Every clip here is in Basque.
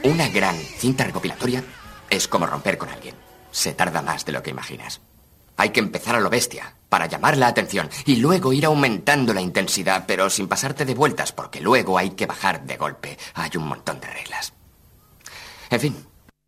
Una gran cinta recopilatoria es como romper con alguien. Se tarda más de lo que imaginas. Hay que empezar a lo bestia, para llamar la atención, y luego ir aumentando la intensidad, pero sin pasarte de vueltas, porque luego hay que bajar de golpe. Hay un montón de reglas. En fin.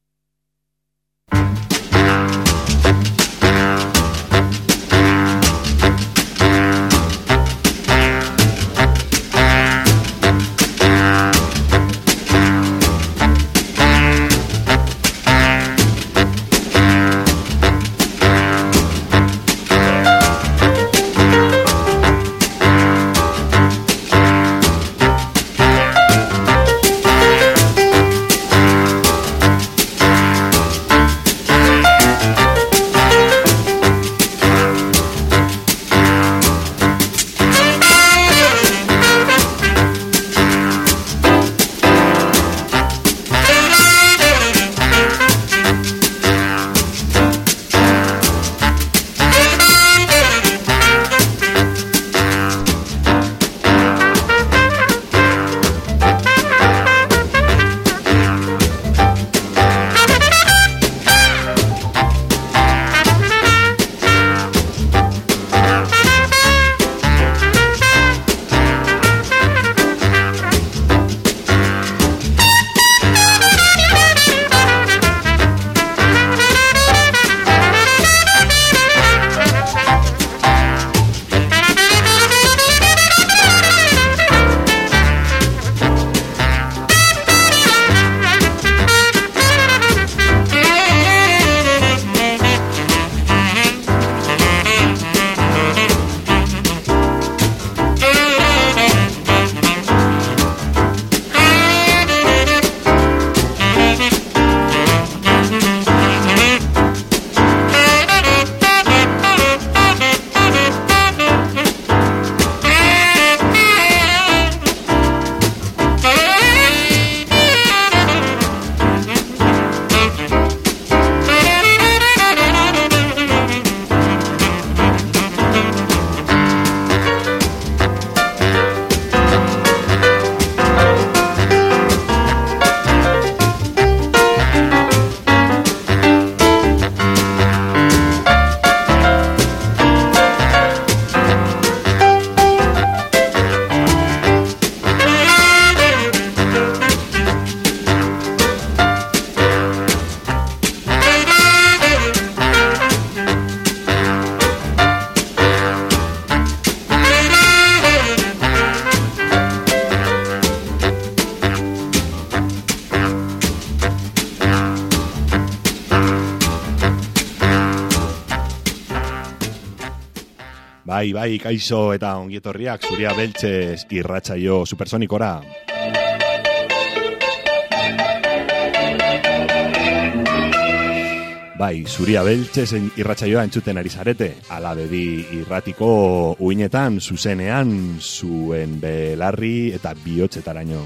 Bai, kaixo eta ongietorriak Zuria Beltzez irratsaio supersonikora. Bai, Zuria Beltzez irratsaioa entzuten ari zarete. Alabebi irratiko uinetan, zuzenean, zuen belarri eta bihotzetaraino.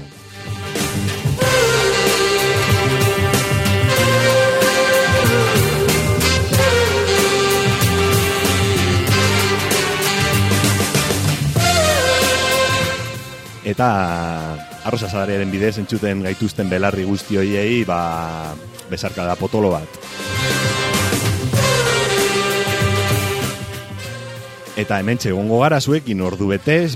Eta Arrosa Sadariaren bidez entzuten gaituzten belarri guzti hoiei, besarkada potolo bat. Eta hementxe egongo gara zuekin ordu betez,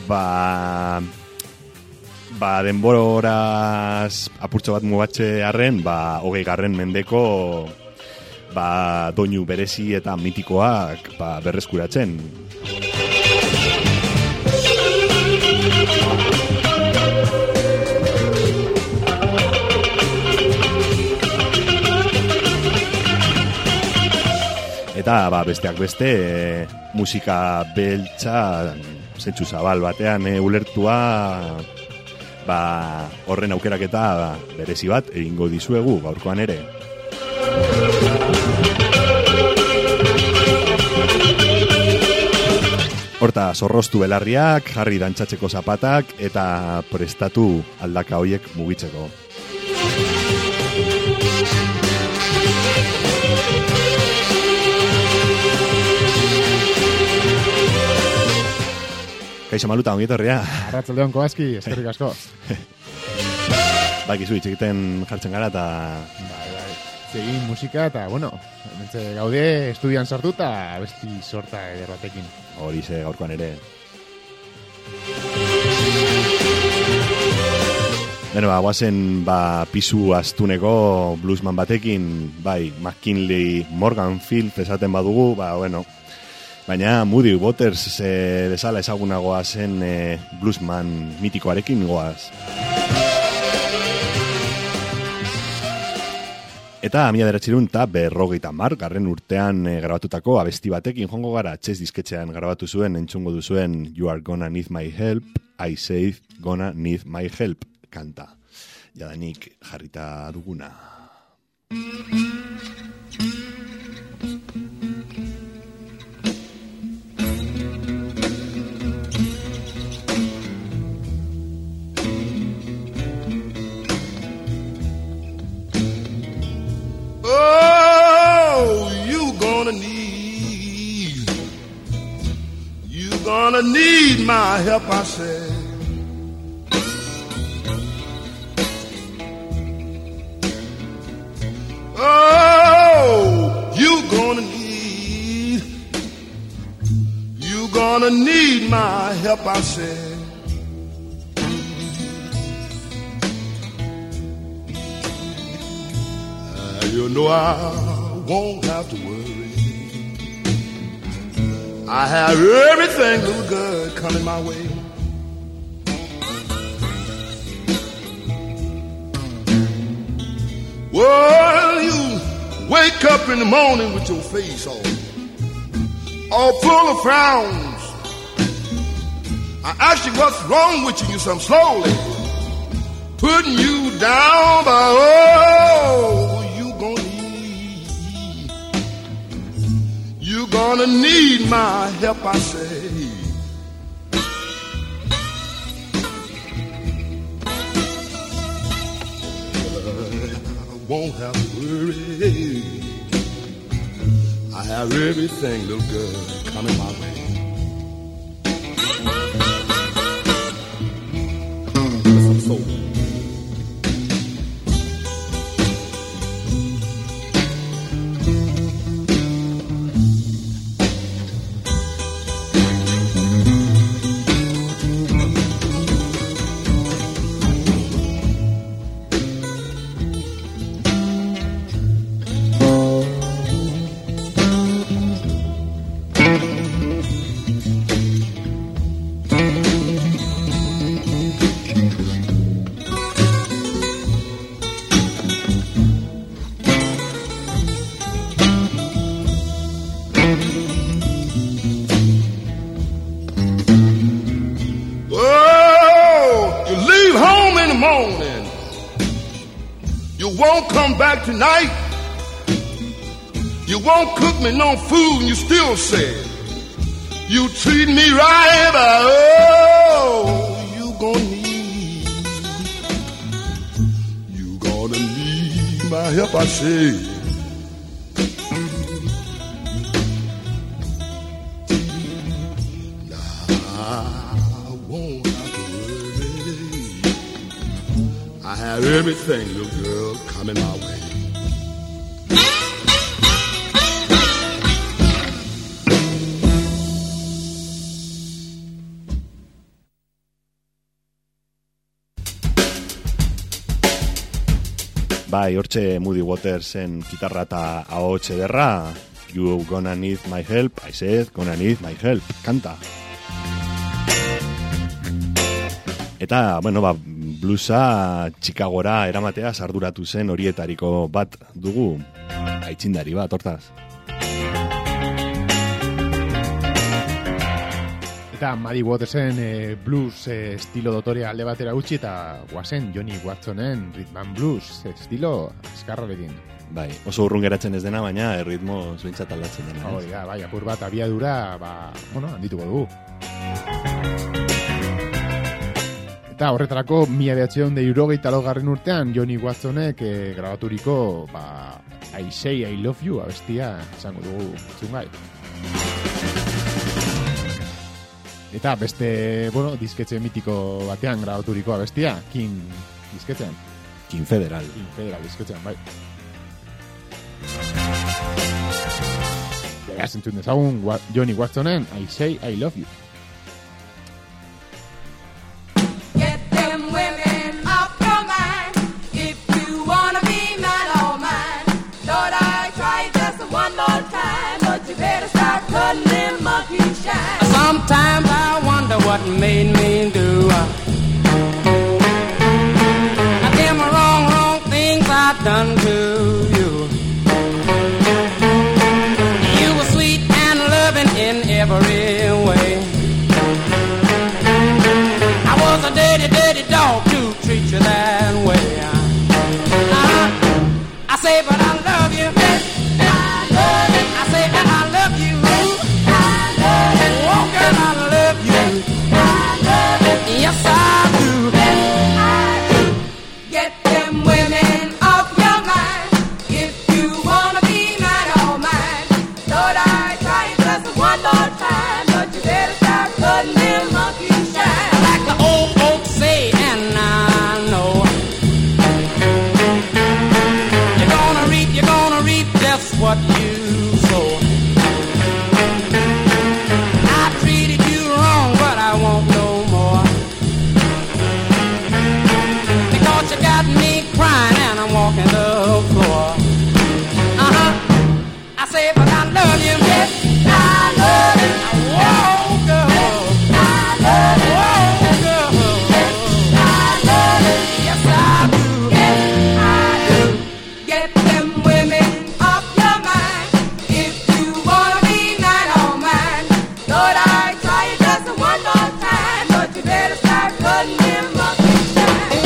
denboraz apurtxo bat mugatxe arren, 20. mendeko doinu berezi eta mitikoak berreskuratzen. Eta besteak beste, musika beltza zentsu zabal batean ulertua, horren aukeraketa berezi bat egingo dizuegu gaurkoan ere. Horta, zorroztu belarriak, jarri dantzatzeko zapatak eta prestatu aldaka hoiek mugitzeko. Kaixo Maluta, ongietorria. Arratsaldeon Koaski, eskerrik asko. Bakizu, itxekiten jartzen gara eta... Bai. Zegin musika eta, bueno, mentze gaude estudian sartu eta besti sorta eder batekin. Horixe gaurkoan ere. Beno, guazen pisu astuneko bluesman batekin, bai, McKinley Morganfield esaten badugu, bueno, baina Muddy Waters bezala ezagunagoa zen bluesman mitikoarekin goaz. Eta 1950 garren urtean grabatutako abesti batekin jongo gara, Chess disketxean grabatu zuen, entzungo duzuen You Are Gonna Need My Help, I Say Gonna Need My Help kanta. Jadanik jarrita duguna. Gonna need my help, I say. Oh, you gonna need my help, I say. You know I won't have to worry. I have everything little good coming my way. Well, you wake up in the morning with your face all full of frowns. I ask you what's wrong with you, so I'm slowly putting you down, but you gonna need my help, I say. I won't have to worry. I have everything little good coming my way. Some soul. Back tonight, you won't cook me no food, and you still say you treat me right, but you gonna need my help, I say. Nah, I won't have to worry. I have everything, little girl, coming my way. Bai, hortxe Muddy Watersen gitarra eta ahots ederra, You Gonna Need My Help, I Said Gonna Need My Help, kanta. Eta, bueno, bluesa Chicagora eramatea sarduratu zen horietariko bat dugu, aitzindari bat, hortaz. Eta Muddy Watersen blues estilo dotorea alde batera utzi eta guazen Johnny Watsonen rhythm and blues estilo azkarrarekin. Bai, oso urrun geratzen ez dena, baina erritmo zuentzat aldatzen dena. Hori da, bai, apur bat abiadura, handituko dugu. Eta horretarako 1970 urtean Johnny Watsonek grabaturiko I Say I Love You abestia izango dugu zungai. Eta beste, disketxe mitiko batean grabaturiko abestia, King disketxean. Kinfederal. Kinfederal disketxean, bai. Beraz, entzun dezagun Johnny Watsonen I Say I Love You. Get them women off your mind if you wanna be mine or mine. Lord, I tried just one more time, but you better start cutting them monkey shine. Sometimes I wonder what made me do them wrong things I've done to you. You were sweet and loving in every way. I was a dirty dog to treat you that way. I say, but I love you. I love you. I say, but I love you. I love you. Oh, girl, I love you. I love you. Yes, I do. I do. Get them women off your mind if you wanna be mine or mine. Lord, I try just one more time, but you better start cutting them monkey shine. Like the old folks say, and I know you're gonna reap just what you sow. I treated you wrong, but I won't no more. Because you got me crying and I'm walking the floor. I say, but I love you, yes, I love you. Whoa, girl, I love you. Whoa, girl, I love you. Yes, I do. Yes, I do. Get them women off your mind if you wanna be mine or mine. Lord, I try it just one more time, but you better start cutting them up and shine.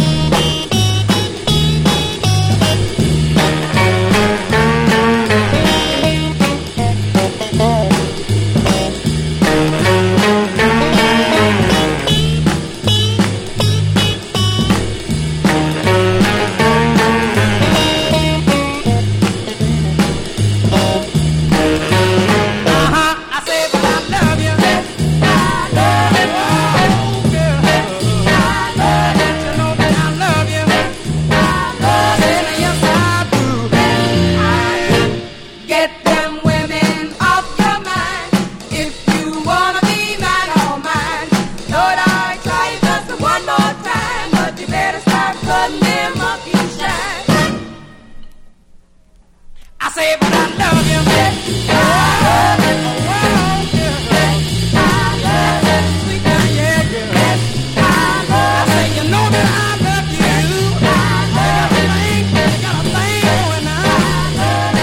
I say, but I love you. Yes, I love you. Oh, girl, I love you. You know that I love you. I love you. Yes, I do. I do. Get them women off your mind if you wanna be mine or mine. Lord, I try just one more time, but you better start cutting them monkey shine. I say, but I love you. Yes, I love you. Oh, girl, I love you. Sweet down, yeah, girl. Yes, I love you. I say, you know that I love you. I love you. You got a thing going on.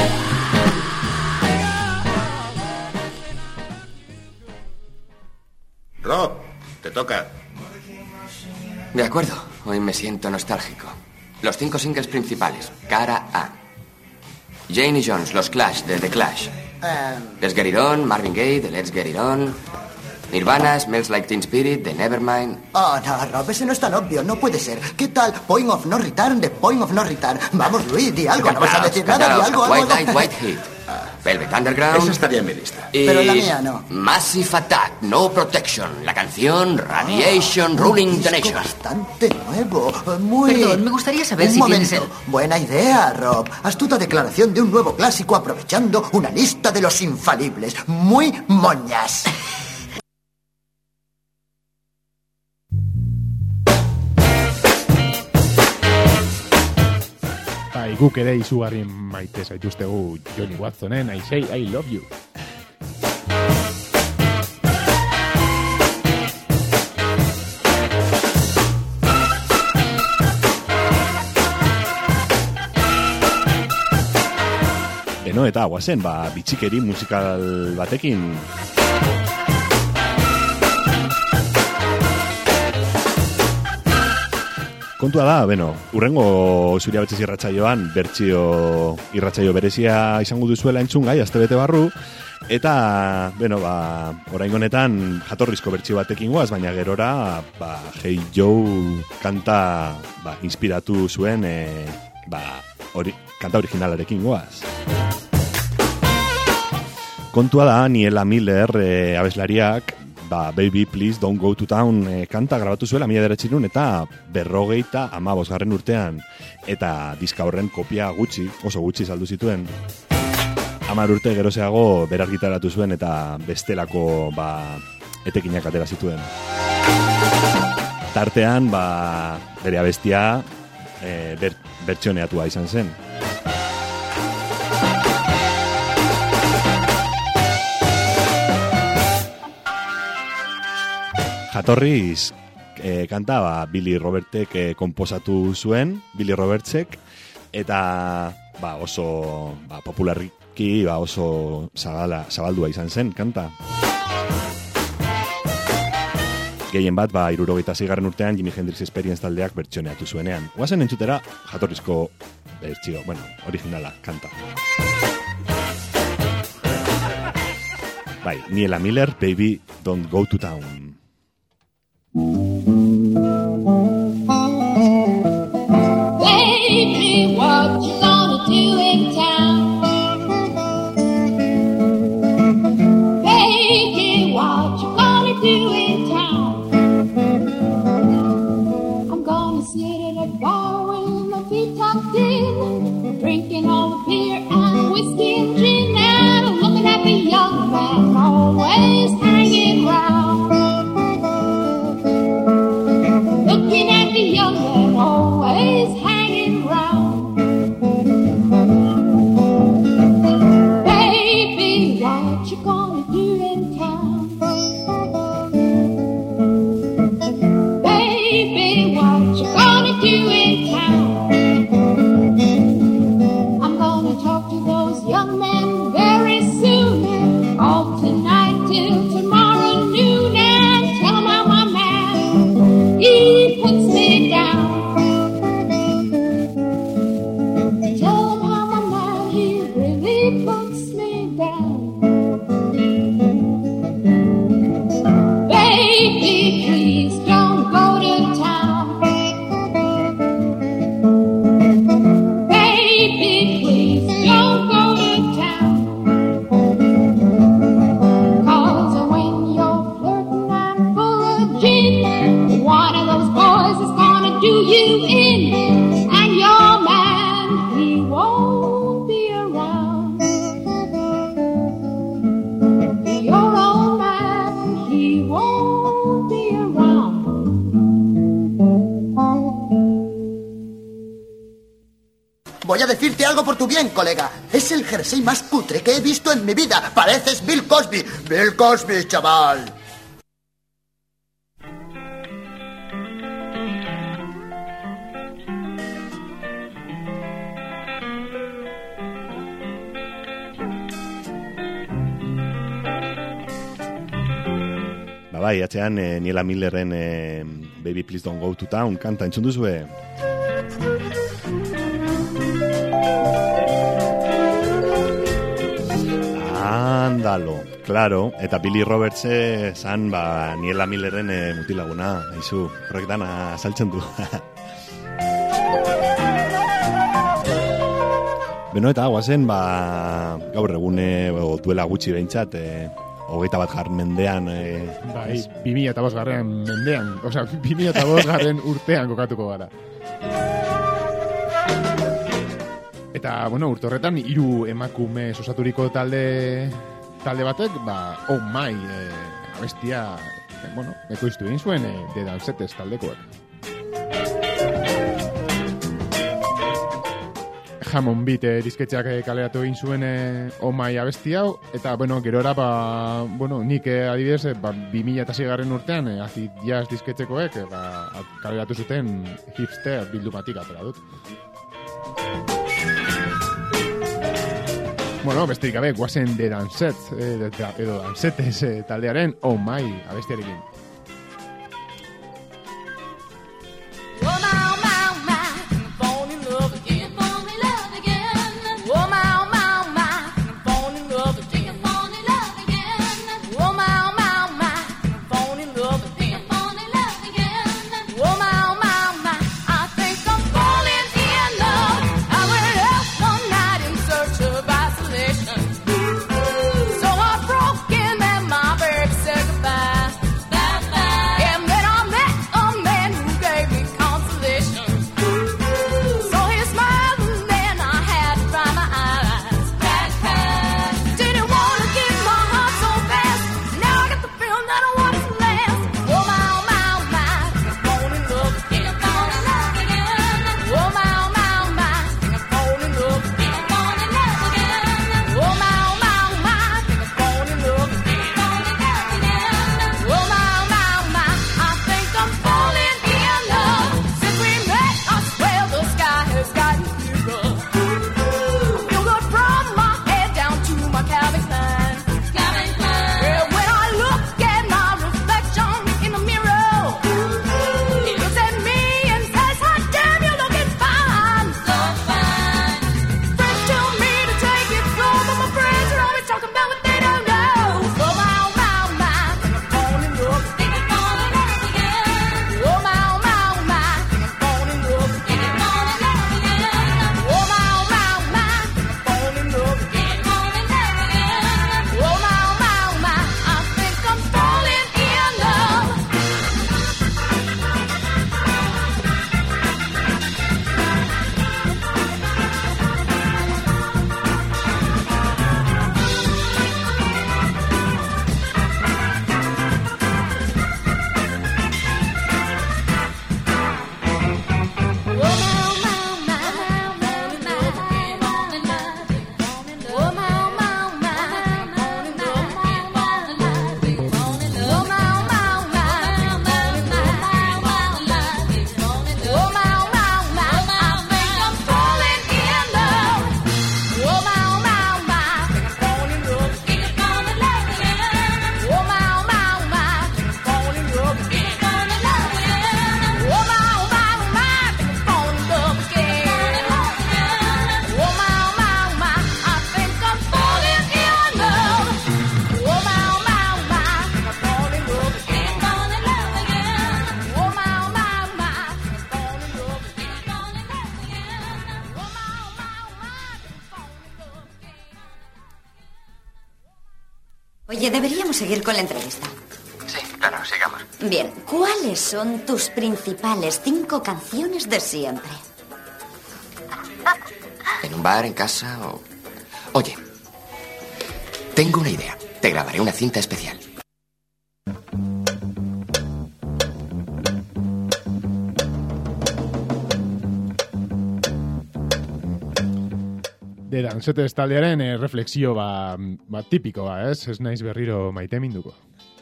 Rob, te toca. De acuerdo, hoy me siento nostálgico. Los 5 singles principales, cara A. Jane y Jones, los Clash, de The Clash. Let's Get It On, Marvin Gaye, de Let's Get It On. Nirvana, Smells Like Teen Spirit, de Nevermind. Oh, no, Rob, ese no es tan obvio, no puede ser. ¿Qué tal Point of No Return de Point of No Return? Vamos, Luis, di algo, no vas a decir nada, di algo, White Light, White Heat. Velvet Underground. Esa estaría en mi lista. Y Pero la mía no. Massive Attack, No Protection. La canción Radiation Ruling the Nation. Bastante nuevo, muy... Perdón, me gustaría saber un si momento. tienes Buena idea, Rob. Astuta declaración de un nuevo clásico aprovechando una lista de los infalibles. Muy moñas. Bai, guk ere izugarri maite zaituztegu Johnny Watsonen I Say I Love You. Beno, eta guazen, bitxikeri musikal batekin. Kontua da, urrengo Zuria Betxez irratsaioan bertsio irratsaio berezia izango duzuela entzungai, astebete barru, eta, oraingo honetan jatorrizko bertsio batekin goaz, baina gerora, Hey Joe kanta, inspiratu zuen, kanta originalarekin goaz. Kontua da, Niela Miller abeslariak, Baby Please Don't Go to Town kanta grabatu zuela 1900 eta 55. urtean, eta diska horren kopia oso gutxi saldu zituen. 10 urte gerozeago berargitaratu zuen eta bestelako etekinak atera zituen. Tartean bere abestia bertsioneatua izan zen. Jatorriz kanta Billy Robertsek konposatu zuen, Billy Robertsek, eta oso popularki oso zabaldua izan zen kanta. Gehien bat 76. urtean Jimi Hendrix Experience taldeak bertsioneatu zuenean. Oazen entzutera jatorrizko bertsio, originala kanta. Niela Miller, Baby Don't Go to Town. Baby, what you gonna do in town? Baby, what you gonna do in town? I'm gonna sit at a bar with my feet tucked in, drinking all the beer and whiskey and gin, and looking at the young man always hanging round. Looking at the young man always hanging round. Baby, what you gonna do in town? Baby, what you gonna do in town? I'm gonna talk to those young men very soon, all tonight till tomorrow noon, and tell them how my man, he puts me down. Tell him how my man, he really puts me down. Baby, please don't go to town. Baby, please don't go to town. 'Cause when you're flirting and full of gin, one of those boys is gonna do you in, and your man, he won't be around. Your old man, he won't be around. Voy a decirte algo por tu bien, colega. Es el jersey más cutre que he visto en mi vida. Pareces Bill Cosby. Bill Cosby, chaval. Atzean Niela Millerren Baby Please Don't Go to Town kanta entzun duzue. Ándalo, claro, eta Billy Roberts zan Niela Millerren mutilaguna, haizu, horrek dana saltzen du. Beno, eta guazen, gaur egune duela gutxi behintzat, 21. mendean... 2005. mendean, osea, 2005. urtean kokatuko gara. Eta, urte horretan, 3 emakume osaturiko talde batek, Oh My, abestia, ekoiztu egin zuen, The Dancetes taldekoak. Hammond Beat disketxeak kaleratu egin zuen Oh My abesti hau, eta, gerora, nik adibidez, 2006. urtean, Acid Jazz disketxekoek, kaleratu zuten Hipster bildumatik atera dut. Besterik gabe, guazen The Dancetes, edo Dancetes taldearen Oh My abestiarekin. So heartbroken and my very sacrifice. Oye, deberíamos seguir con la entrevista. Sí, claro, sigamos. Bien, ¿cuáles son tus principales 5 canciones de siempre? ¿En un bar, en casa o...? Oye, tengo una idea. Te grabaré una cinta especial. De Dansetes taldearen reflexio tipikoa, ez? Ez naiz berriro maite minduko.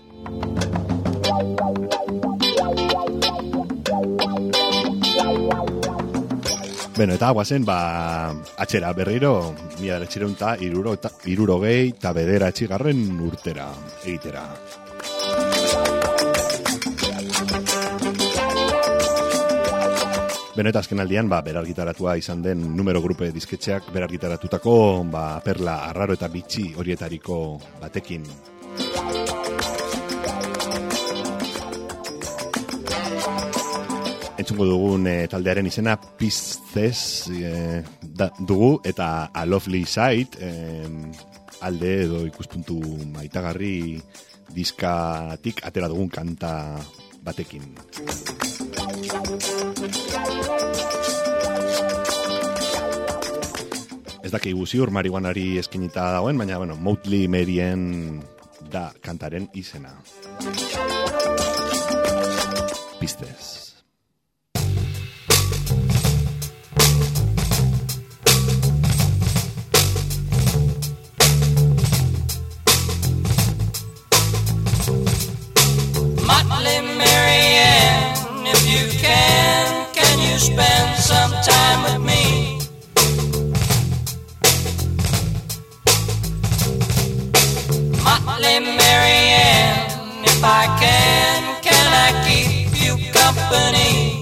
Beno, eta guazen, atxera berriro, 1969 urtera egitera. Beno, eta azken aldian, berargitaratua izan den numero grupe disketxeak berargitaratutako, perla arraro eta bitxi horietariko batekin. Entzungo dugun taldearen izena Pisces dugu, eta A Lovely Sight alde edo ikuspuntu maitagarri diskatik atera dugun kanta batekin. Ez dakigu ziur marihuanari eskinita dagoen, baina, Motley Marien da kantaren izena. Pisces. Motley Marianne, if you can you spend some time with me? Motley Marianne, if I can I keep you company?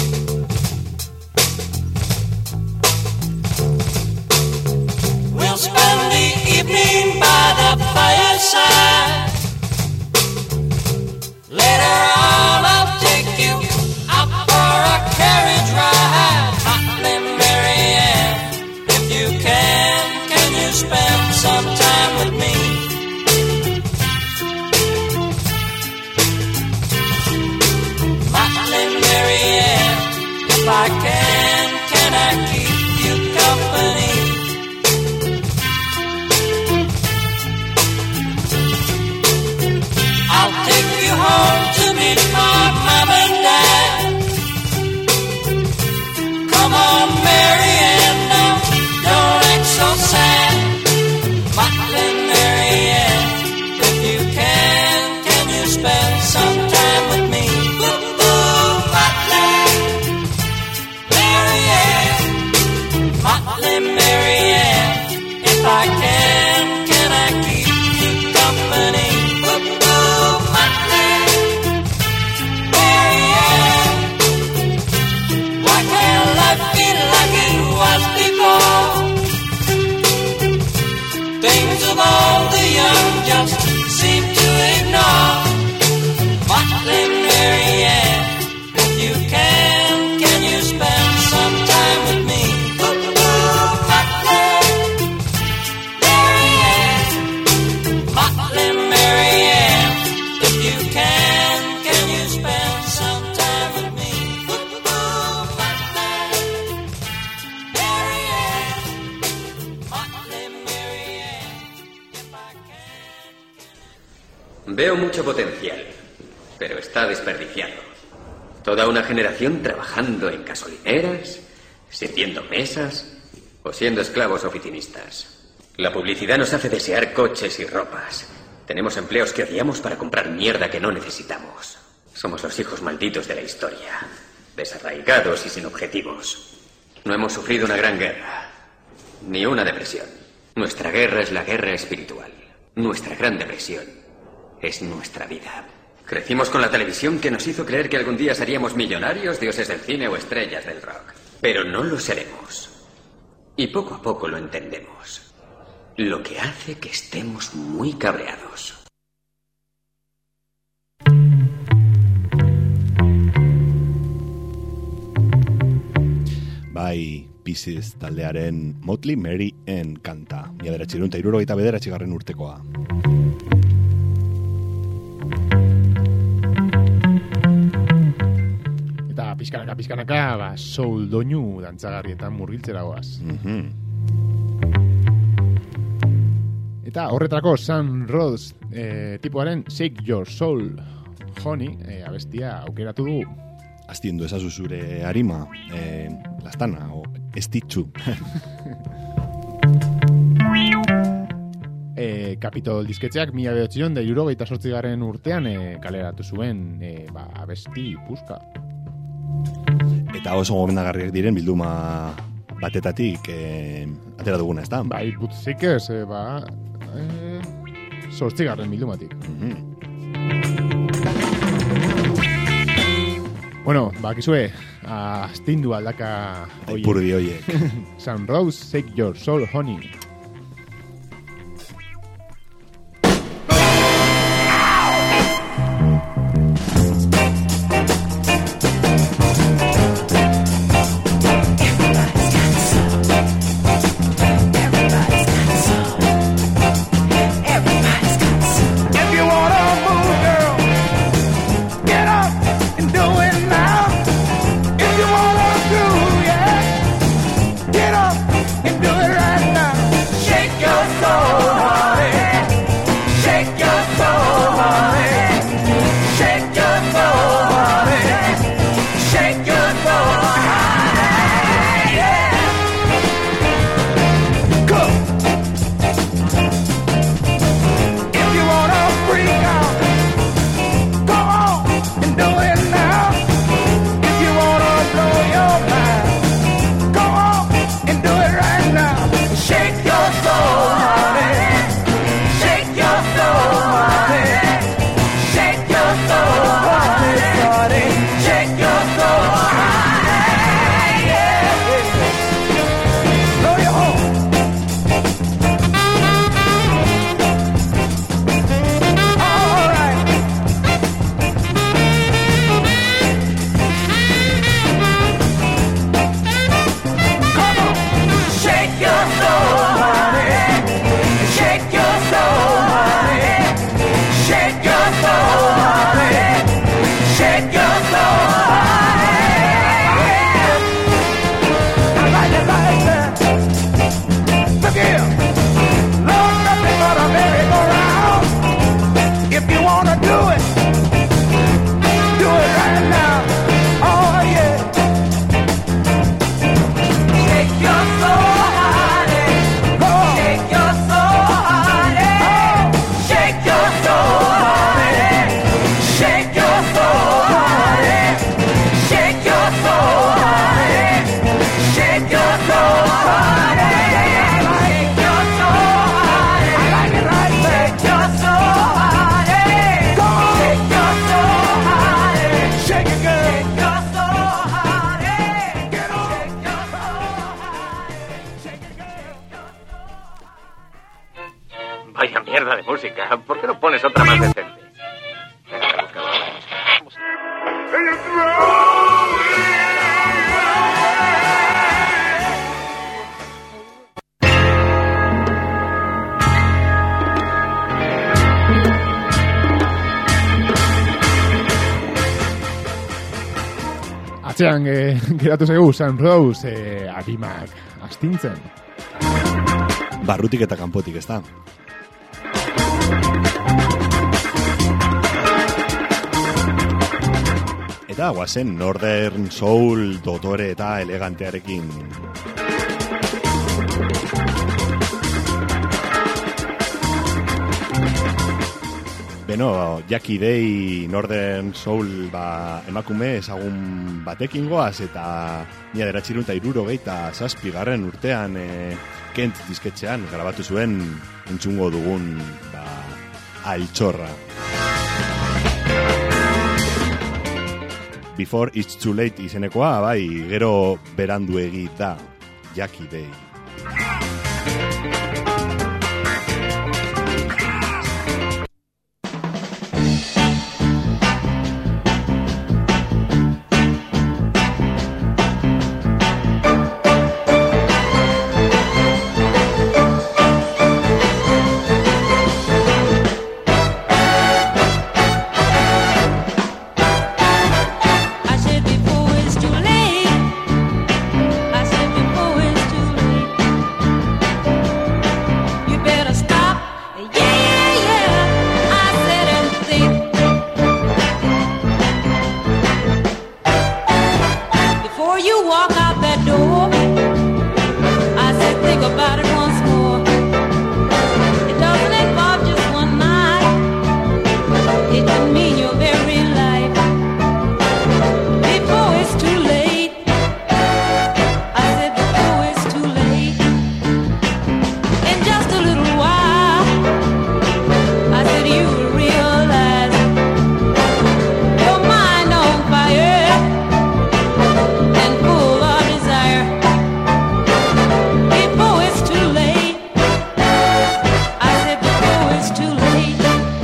We'll spend the evening by the fireside. Later on I'll take you out for a carriage ride. Motley Marianne, if you can you spend some time with me? Motley Marianne, if I can I keep you company? I'll take you home to meet my mom and dad. Come on, Marianne, now don't act so sad. Motley Marianne, if you can you spend some time with me? Ooh, Motley Marianne, Motley Marianne, if I can I keep you company? Things of all the young just seem to ignore. Motley Marianne, if you can you spend some time with me? Motley Marianne, if you can you spend some time with me? Veo mucho potencial, pero está desperdiciado. Toda una generación trabajando en gasolineras, sirviendo mesas o siendo esclavos oficinistas. La publicidad nos hace desear coches y ropas. Tenemos empleos que odiamos para comprar mierda que no necesitamos. Somos los hijos malditos de la historia, desarraigados y sin objetivos. No hemos sufrido una gran guerra, ni una depresión. Nuestra guerra es la guerra espiritual. Nuestra gran depresión es nuestra vida. Crecimos con la televisión que nos hizo creer que algún día seríamos millonarios, dioses del cine o estrellas del rock. Pero no lo seremos. Y poco a poco lo entendemos. Lo que hace que estemos muy cabreados. Bai, Pisces taldearen Motley Marianne kanta. 1979 urtekoa. pizkanaka, soul doinu dantzagarrietan murgiltzera goaz. Eta horretarako Sam Rhodes tipoaren Shake Your Soul Honey abestia aukeratu du. Aztiendu ezazu zure harima, lastana, o estitxu. Capitol disketxeak 1978 urtean kaleratu zuen abesti puska. Eta oso gomendagarriak diren bilduma batetatik atera duguna, ez da? Bai, putzik ez, 8. bildumatik. Bueno, bakizue, astindu aldaka Ipurdi hoiek. Sam Rhodes, Shake Your Soul Honey. Vaya mierda de música. ¿Por qué no pones otra más decente? Atzean geratu zegu Sam Rhodes arimak astintzen. Barrutik eta kanpotik, ez da? Eta guazen Northern Soul dotore eta elegantearekin. Beno, Jackie Day Northern Soul emakume ezagun batekin goaz, eta 1967 urtean Kent disketxean grabatu zuen entzungo dugun altxorra. Before It's Too Late izenekoa, bai, gero beranduegi da Jackie Day. I said before it's before you walk out that door, I said think about it once more. It doesn't involve just one night. It can mean your very life. Before it's too late, I said before it's too late. In just a little while, I said you will realize your mind on fire and full of desire. Before it's too late, I said before it's too late.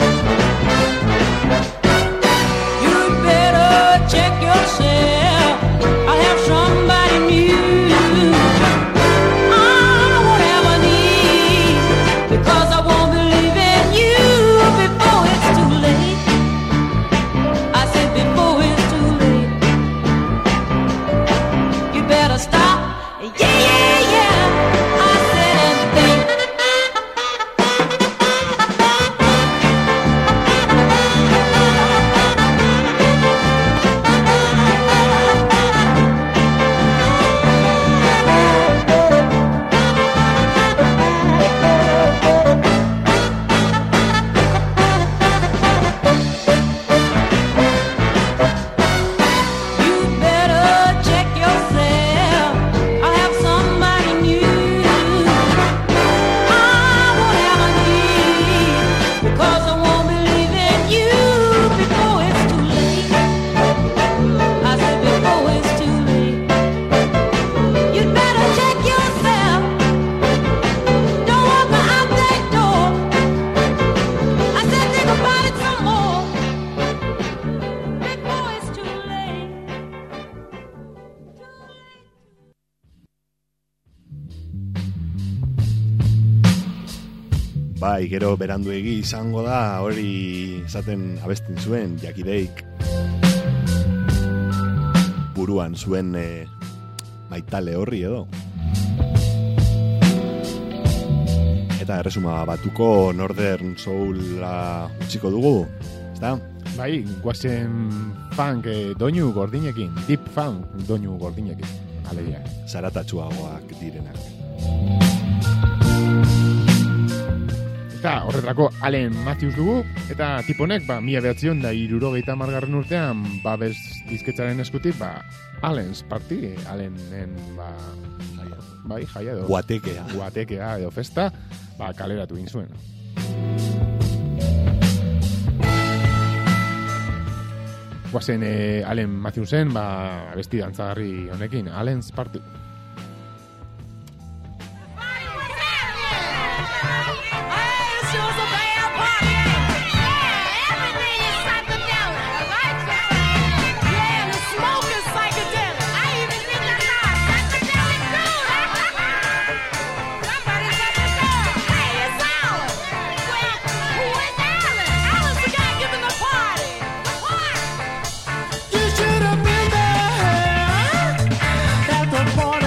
You'd better check yourself. I'll have somebody new. I won't have a need because I won't believe in you before it's too late. I said before it's too late. You better stop. Yeah, yeah, yeah. I said and think. You better check yourself. I'll have somebody new. I won't have a need because I won't believe in you before it's too late. I said before it's too late. You'd better check yourself. Don't walk out that door. I said think about it some more before it's too late. Bai, gero beranduegi izango da, hori esaten abesten zuen, Jackie Drake. Buruan zuen maitale horri edo. Eta erresuma batuko Northern Soula utziko dugu, ezta? Bai, guazen funk doinu gordinekin, deep funk doinu gordinekin. Alegia. Zaratatsuagoak direnak. Eta horretarako Allen Matthews dugu, eta tiponek, 1970 urtean, babes dizketzaren eskutik, Allen's Party, Allenen, jaia edo. Guatekea edo festa, kaleratu egin zuen. Guazen Allen Matthewsen, abesti dantzagarri honekin, Allen's Party. You should have been there at the party.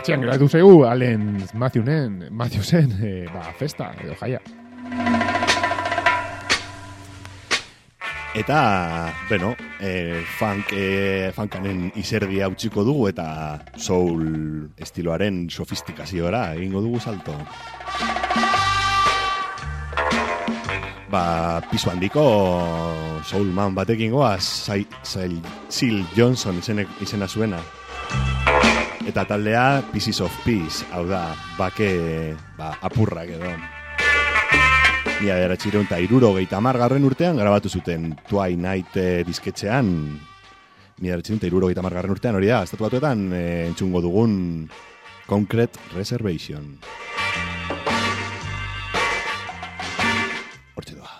Atxean geratu zegu, Allen Matthewsen, festa, edo jaia. Eta, bueno, funkanen izerdia utziko dugu eta soul estiloaren sofistikaziora egingo dugu salto. Pisu handiko soulman batekin goaz, Seal Johnson izena zuena. Eta taldea Pieces of Peace, hau da, apurrak edo. 1970 urtean grabatu zuten Twilight disketxean. 1970 urtean hori da, Estatu Batuetan entzungo dugun Concrete Reservation. Hortxe doa.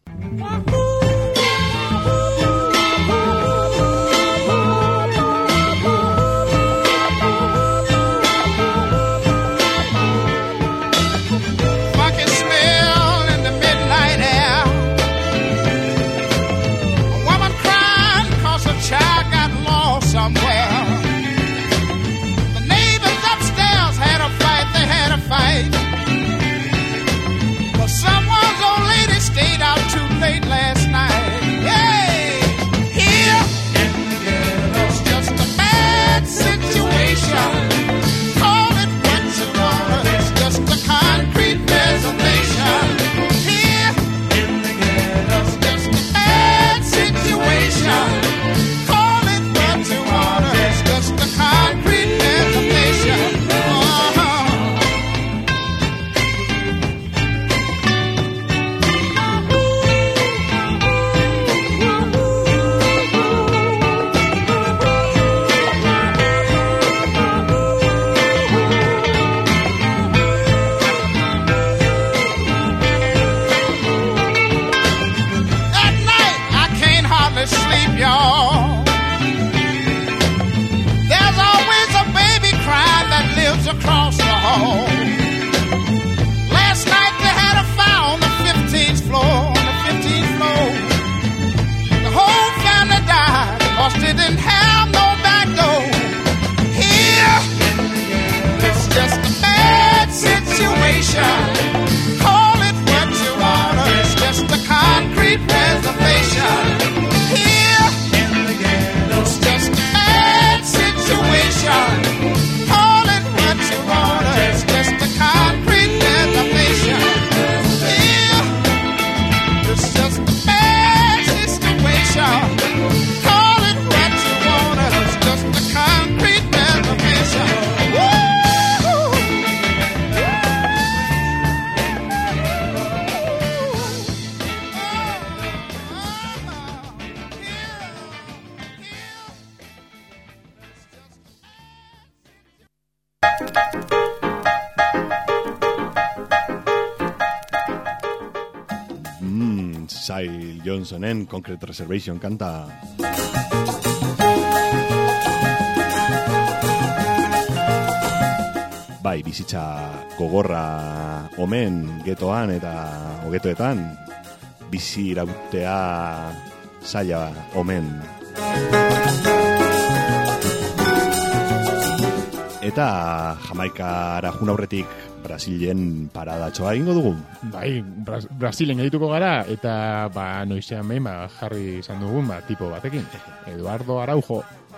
Seal Johnsonen Concrete Reservation kanta. Bai, bizitza gogorra omen getoan eta ogetoetan bizi irautea zaila omen. Eta Jamaikara jun aurretik Brasilen paradatxoa egingo dugu. Bai, Brasilen edituko gara, eta noizean behin jarri izan dugun tipo batekin. Eduardo Araujo.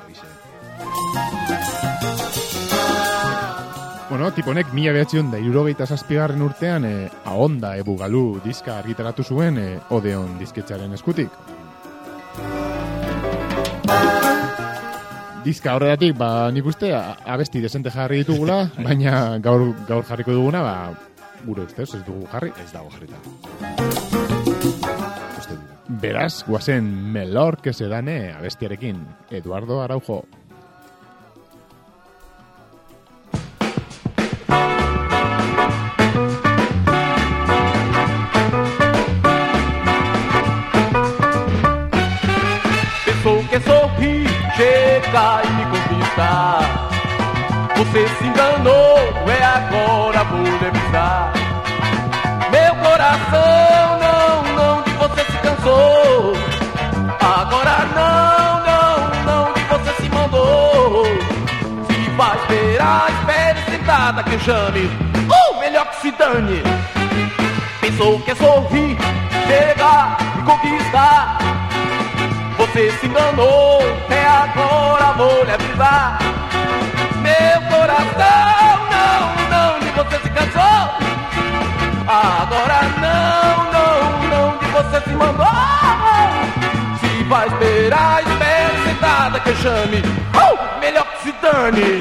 Bueno, tiponek 1967 urtean Ahonda Ebugalu diska argitaratu zuen Odeon disketxaren eskutik. Diska horretatik, nik uste, abesti desente jarri ditugula, baina gaur jarriko duguna, gure ustez, ez dugu jarri. Ez dago jarrita. Beraz, guazen Melor que se dane abestiarekin, Eduardo Araujo. Que sorri, chega e me conquista. Você se enganou, agora vou avisar. Meu coração não, de você se cansou. Agora não, de você se mandou. Se vai esperar, espere sentada que chame, melhor que se dane. Pensou que é sorrir, chegar e conquistar. Você se enganou, agora vou lhe avisar. Meu coração, não, de você se cansou. Agora não, de você se mandou. Se vai esperar, espere sentada que eu chame, melhor que se dane.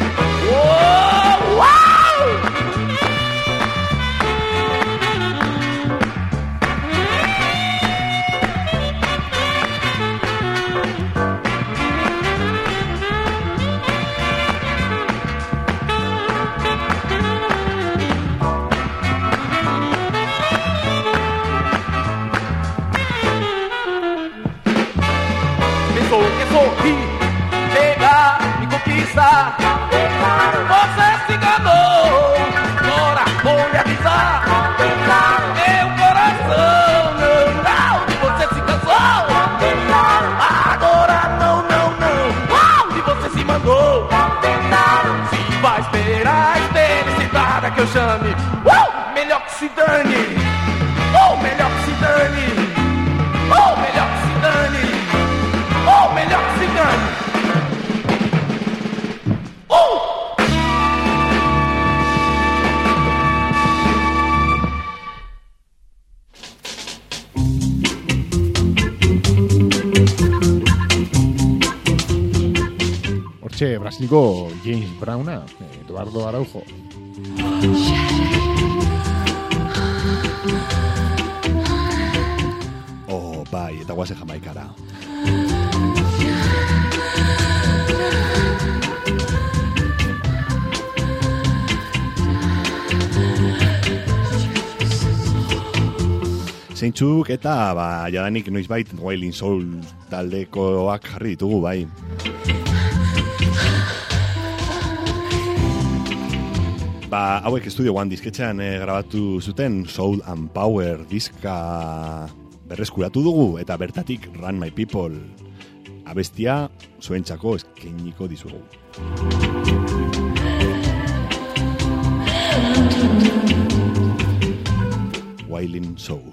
Pensou que sorrir, pegar e conquistar. Você se enganou, agora vou lhe avisar. Meu coração, não, você se cansou. Agora não, de você se mandou. Se vai esperar, espere sentada que eu chame, melhor que se dane. Melhor que se dane. Melhor que se dane. Melhor que se dane. Hortxe, Brasilgo James Browna, Eduardo Araujo. Bai, eta guazen Jamaikara. Zeintzuk eta, jadanik noizbait Wailing Soul taldekoak jarri ditugu, bai. Hauek Studio One disketxean grabatu zuten Soul and Power diska berreskuratu dugu, eta bertatik Run My People abestia zuentzako eskainiko dizugu. Wailing Soul.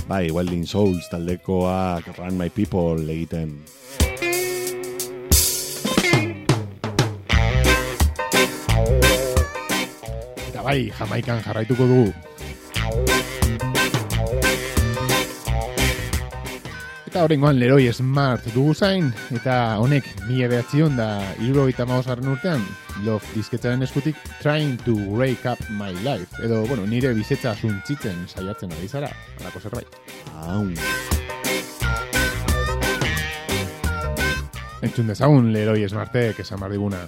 Bai, Wilding Souls taldekoak Run My People egiten. Eta bai, Jamaikan jarraituko dugu. Eta horrengoan Leroy Smart dugu zain, eta honek 1975 urtean Love disketxaren eskutik Trying to Break Up My Life, edo, bueno, nire bizetza suntzitzen saiatzen ari zara, alako zerbait. Entzun dezagun Leroy Smartek esan behar diguna.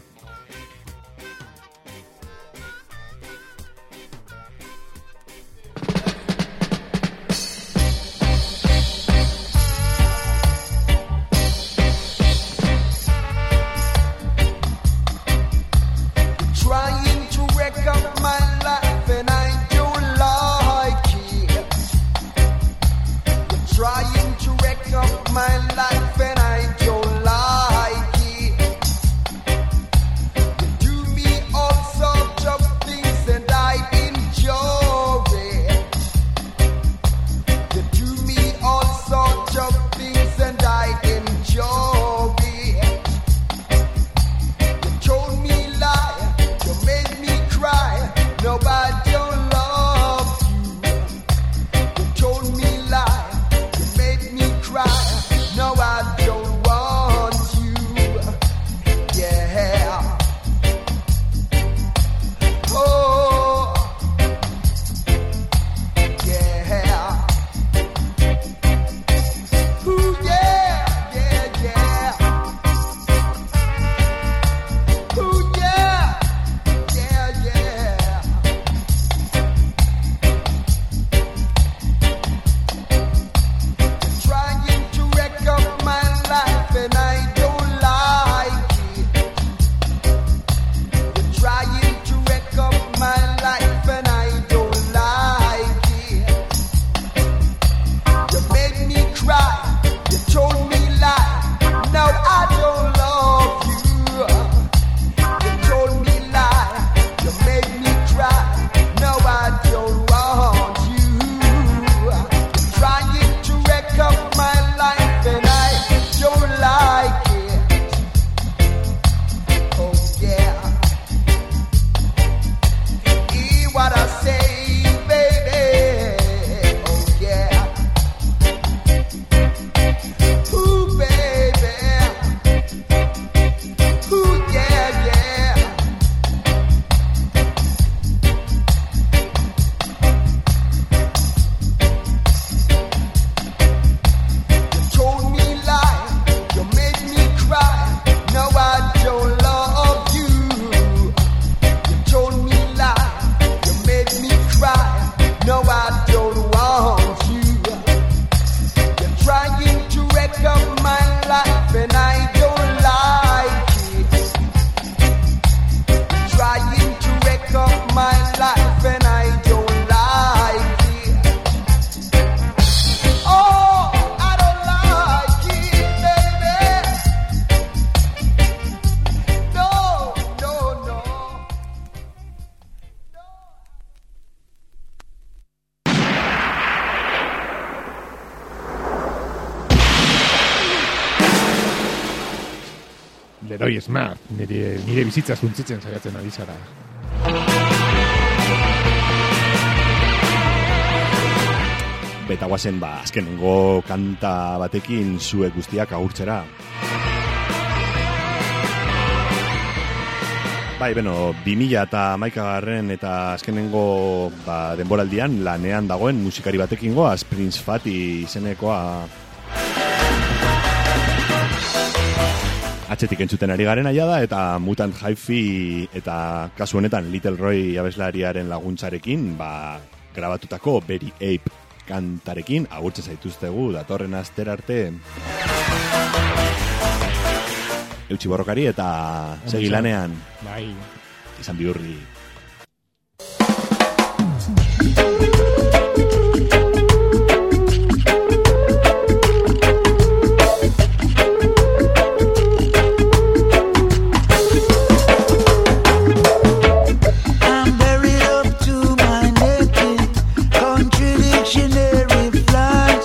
Leroy Smart, nire bizitza zuntzitzen saiatzen ari zara. Beta guazen, azkenengo kanta batekin zuek guztiak agurtzera. Bai, 2011 eta azkenengo denboraldian lanean dagoen musikari batekin goaz, Prince Fatty izenekoa. Atzetik entzuten ari garen aia da, eta Mutant Hi-Fi eta kasu honetan Little Roy abeslariaren laguntzarekin, grabatutako Berry Ape kantarekin agurtze zaituztegu datorren astera arte. Eutsi borrokari eta segi lanean. Bai. Izan bihurri. I'm buried up to my naked contradictionary fly.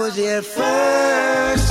was here first.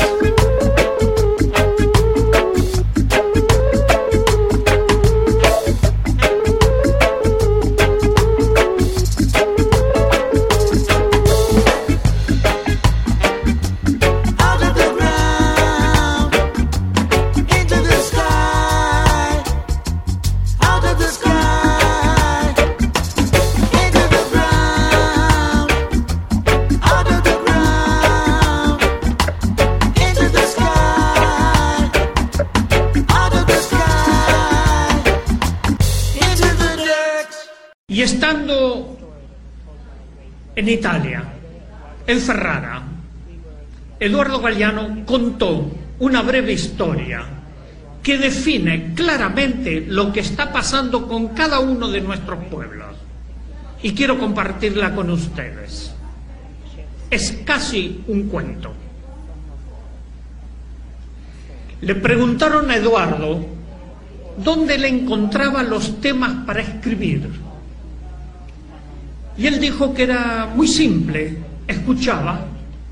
Y estando en Italia, en Ferrara, Eduardo Galeano contó una breve historia que define claramente lo que está pasando con cada uno de nuestros pueblos. Y quiero compartirla con ustedes. Es casi un cuento. Le preguntaron a Eduardo dónde le encontraba los temas para escribir. Y él dijo que era muy simple, escuchaba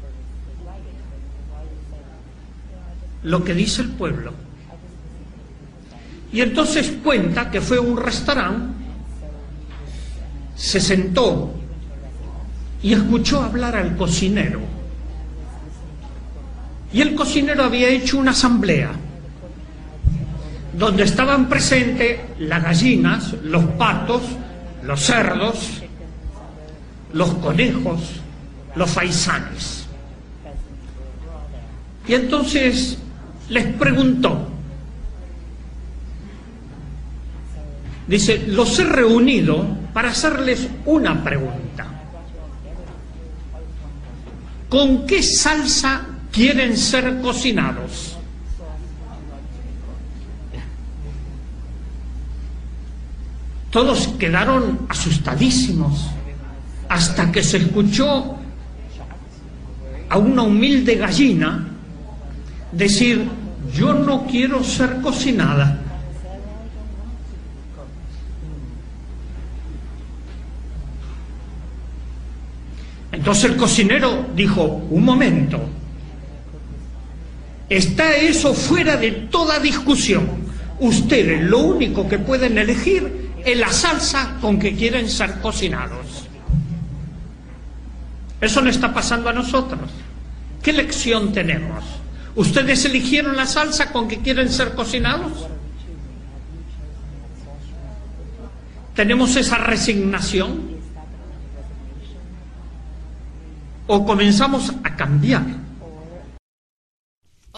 lo que dice el pueblo. Y entonces cuenta que fue a un restaurante, se sentó y escuchó hablar al cocinero. Y el cocinero había hecho una asamblea donde estaban presentes las gallinas, los patos, los cerdos, los conejos, los faisanes. Y entonces les preguntó, dice, los he reunido para hacerles una pregunta. ¿Con qué salsa quieren ser cocinados? Todos quedaron asustadísimos, hasta que se escuchó a una humilde gallina decir, yo no quiero ser cocinada. Entonces el cocinero dijo, un momento, está eso fuera de toda discusión. Ustedes lo único que pueden elegir es la salsa con que quieren ser cocinados. Eso no está pasando a nosotros. ¿Qué lección tenemos? ¿Ustedes eligieron la salsa con que quieren ser cocinados? ¿Tenemos esa resignación? ¿O comenzamos a cambiar